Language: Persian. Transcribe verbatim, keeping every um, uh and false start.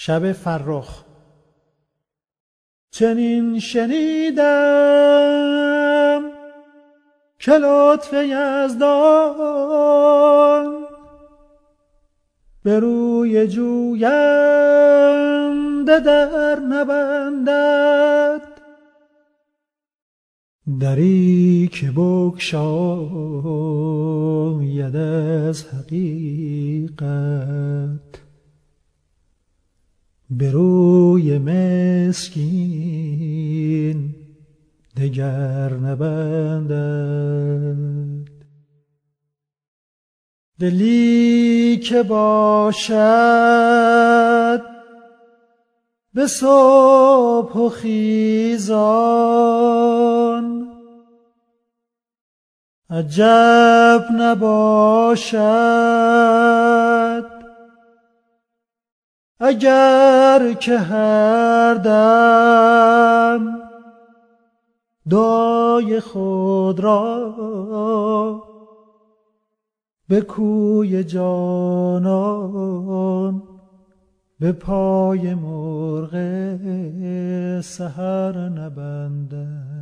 شب فرخ. چنین شنیدم که لطف یزدان به روی جوینده در نبندد، دری که بگشاید از حقیقت به روی مسکین دگر نبندد. دلی که باشد به صبح و خیزان، عجب نباشد اگر که هر دم دعای خود را به کوی جانان به پای مرغ سحر نبندد.